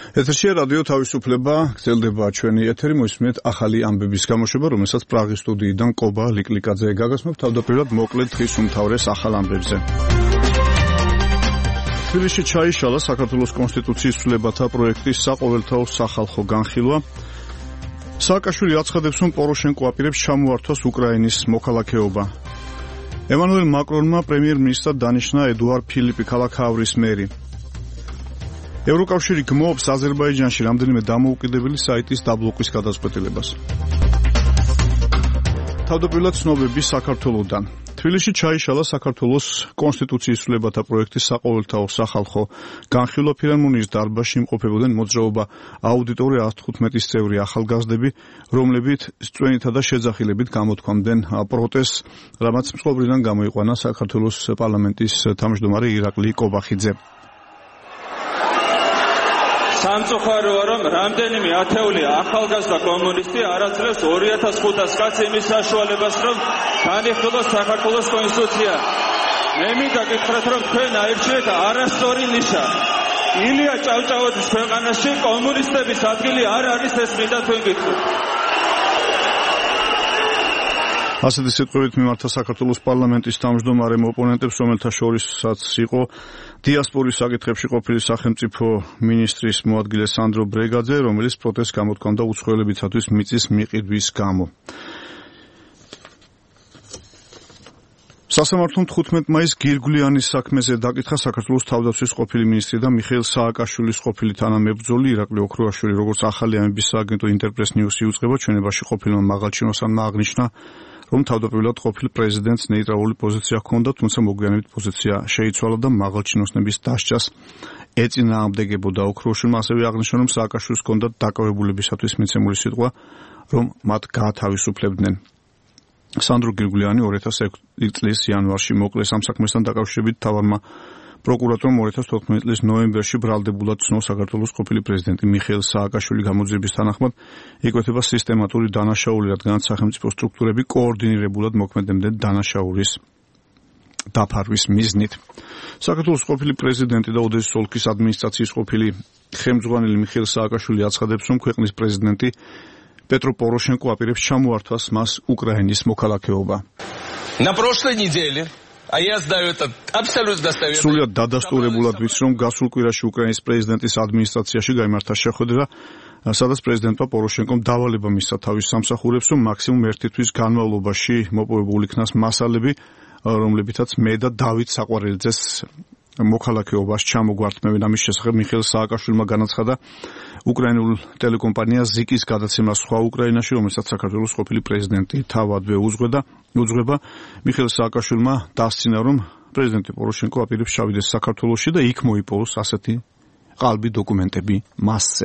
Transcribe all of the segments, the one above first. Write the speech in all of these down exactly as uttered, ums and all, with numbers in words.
ეთერშია რადიო თავისუფლება, გრძელდება ჩვენი ეთერი, მოისმინეთ ახალი ამბების გამოშვება, რომელსაც პრაღის სტუდიიდან კობა ლიკლიკაძე გაგასმევთ თავდაპირველად მოკლედ დღის უმთავრეს ახალ ამბებზე. თბილისში ჩაიშალა საქართველოს კონსტიტუციის ცვლილებათა პროექტის საყოველთაო სახალხო განხილვა. სააკაშვილი აცხადებს, რომ პოროშენკო აპირებს ჩამოართვას უკრაინის მოქალაქეობა. ემანუელ მაკრონმა პრემიერ-მინისტრად დანიშნა ედუარ ფილიპი, ქალაქ ავრის მერი. ევროკავშირი გმობს აზერბაიჯანში რამდენიმე დამოუკიდებელი საიტის დაბლოკვის გადაწყვეტილებას. თავდაპირველად ცნობები საქართველოდან. თბილისში ჩაიშალა საქართველოს კონსტიტუციის ცვლილებათა პროექტის საყოველთაო სახალხო განხილვა. ფილარმონიის დარბაზში იმყოფებოდნენ მოძრაობა აუდიტორი ათოთხმეტის წევრი ახალგაზრდები, რომლებიც წვენითა და შეძახილებით გამოთქვამდნენ პროტესტს, რამაც მწყობრიდან გამოიყვანა საქართველოს პარლამენტის თავმჯდომარე ირაკლი კობახიძე. სამწუხაროა, რომ რამდენიმე ათეული ახალგაზრდა კომუნისტი არაძლევს ორი ათას ხუთას კაცს იმის საშუალებას, რომ განიხილოს საქართველოს კონსტიტუცია. მე მინდა გითხრათ, რომ თქვენ აირჩიეთ არასწორი ნიშა. ილია ჭავჭავაძის ქვეყანაში კომუნისტების ადგილი არ არის, ეს მინდა თქვენ გითხრათ. ასეთი სიტყვებით მიმართა საქართველოს პარლამენტის თავმჯდომარემ ოპონენტებს, რომელთა შორისაც იყო დიასპორის საკითხებში ყოფილი სახელმწიფო მინისტრის მოადგილე სანდრო ბრეგაძე, რომელიც პროტესტს გამოთქვამდა უცხოელებისათვის მიწის მიყიდვის გამო. სასამართლომ თხუთმეტ მაისს გირგვლიანის საქმეზე დაკითხა საქართველოს თავდაცვის ყოფილი მინისტრი და მიხეილ სააკაშვილის ყოფილი თანამებრძოლი ირაკლი ოქროაშვილი, როგორც ახალი ამბების სააგენტო ინტერპრეს ნიუსი იუწყება, ჩვენებაში ყოფილმა მაღალჩინოსანმა აღნიშნა, რომ თავდაპირველად ყოფილ პრეზიდენტს ნეიტრალური პოზიცია ჰქონდა, თუმცა მოგვიანებით პოზიცია შეიცვალა და მაღალჩინოსნების დასჯას ეწინააღმდეგებოდა. ოქროაშვილმა ასევე აღნიშნა, რომ სააკაშვილს ჰქონდა დაკავებულებისათვის მიცემული სიტყვა, რომ მათ გაათავისუფლებდნენ. სანდრო გირგვლიანი ორი ათას ექვსი წლის იანვარში მოკლეს. ამ საქმესთან დაკავშირებით მთავარმა პროკურატორმა ორი ათას თოთხმეტი წლის ნოემბერში ბრალდებულად ცნო საქართველოს ყოფილი პრეზიდენტი მიხეილ სააკაშვილი გამოძიების თანახმად იკვეთება სისტემატური დანაშაული, რადგანაც სახელმწიფო სტრუქტურები კოორდინირებულად მოქმედებდნენ დანაშაულის დაფარვის მიზნით. საქართველოს ყოფილი პრეზიდენტი და ოდესის ოლქის ადმინისტრაციის ყოფილი ხელმძღვანელი მიხეილ სააკაშვილი აცხადებს, რომ ქვეყნის პრეზიდენტი პეტრო პოროშენკო აპირებს ჩამოართვას მას უკრაინის მოქალაქეობა. На прошлой неделе А я сдаю это абсолютно достоверно. სრულიად დადასტურებულად ვიცი, რომ გასულ კვირაში უკრაინის პრეზიდენტის ადმინისტრაციაში გაიმართა შეხვედრა, სადაც პრეზიდენტმა პოროშენკომ დავალება მისცა თავის სამსახურებს, რომ მაქსიმუმ ერთი თვის განმავლობაში მოპოვებულ იქნას მასალები, რომლებითაც მე და დავით საყვარელიძეს მოქალაქეობას ჩამოგვართმევენ. ამის შესახებ მიხეილ სააკაშვილმა განაცხადა უკრაინულ ტელეკომპანია ზიკის გადაცემა სხვა უკრაინაში, რომელსაც საქართველოს ყოფილი პრეზიდენტი თავადვე უძღვება. უძღვება. მიხეილ სააკაშვილმა დასცინა, რომ პრეზიდენტი პოროშენკო აპირებს ჩავიდეს საქართველოში და იქ მოიპოვოს ასეთი ყალბი დოკუმენტები მასზე.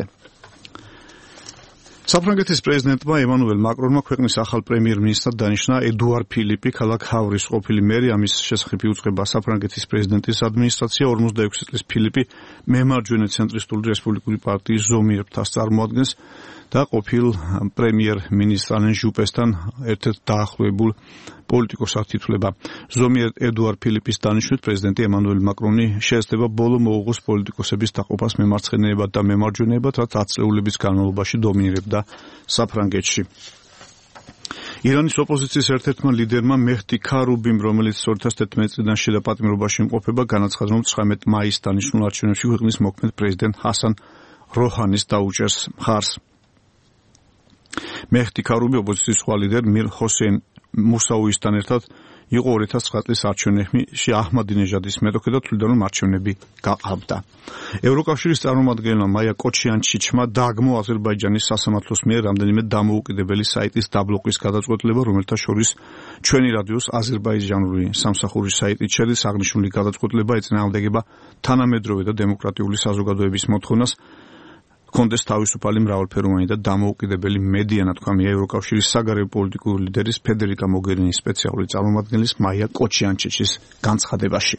საფრანგეთის პრეზიდენტმა ემანუელ მაკრონმა ქვეყნის ახალ პრემიერ-მინისტრად დანიშნა ედუარ ფილიპი, ქალაქ ავრის ყოფილი მერი. ამის შესახებ იუწყება საფრანგეთის პრეზიდენტის ადმინისტრაცია. ორმოცდაექვსი წლის ფილიპი მემარჯვენე ცენტრისტული რესპუბლიკური პარტიის ზომიერებას წარმოადგენს და ყოფილ პრემიერ-მინისტრ ალენ ჟუპესთან ერთ-ერთ დაახლოებულ პოლიტიკოსად ითვლება. ზომიერ ედუარ ფილიპის დანიშვნით პრეზიდენტი ემანუელ მაკრონი შეეცდება ბოლო მოუღოს პოლიტიკოსების დაყოფას მემარცხენეებად და მემარჯვენეებად, რაც ათ წლეულების განმავლობაში დომინირებდა საფრანგეთში. ირანის ოპოზიციის ერთ-ერთმა ლიდერმა მეჰდი ქარუბიმ, რომელიც ორი ათას თერთმეტი წლიდან შიდა პატიმრობაში იმყოფება, განაცხადა, რომ ცხრამეტ მაისს დანიშნულ არჩევნებში ქვეყნის მოქმედ პრეზიდენტ ჰასან როჰანის დაუჭერს მხარს. მეჰდი ქარუბი ოპოზიციის სხვა ლიდერ მირ ჰოსეინ მუსაუისთან ერთად იყო ორი ათას ცხრა წლის არჩევნებში აჰმადინეჟადის მეტოქე და თვლიდა, რომ არჩევნები გაყალბდა. ევროკავშირის წარმომადგენელმა მაია კოჩიანჩიჩმა დააგმო აზერბაიჯანის სასამართლოს მიერ რამდენიმე დამოუკიდებელი საიტის დაბლოკვის გადაწყვეტილება, რომელთა შორის ჩვენი რადიოს აზერბაიჯანური სამსახურის საიტით შედის. აღნიშნული გადაწყვეტილება ეწინააღმდეგება თანამედროვე და დემოკრატიული საზოგადოების მოთხოვნას კონდეს თავისუფალი მრავალფეროვანი და დამოუკიდებელი მედია, ნათქვამია ევროკავშირის საგარეო პოლიტიკური ლიდერის ფედერიკა მოგერინის სპეციალური წარმომადგენლის მაია კოჩიანჩიჩის განცხადებაში.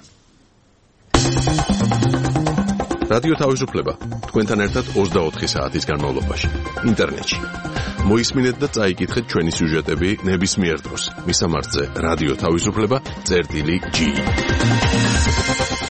რადიო თავისუფლება თქვენთან ერთად ოცდაოთხი საათის განმავლობაში ინტერნეტში. მოისმინეთ და წაიკითხეთ ჩვენი სიუჟეტები ნებისმიერ დროს. მისამართზე რადიო თავისუფლება წერტილი ჯი.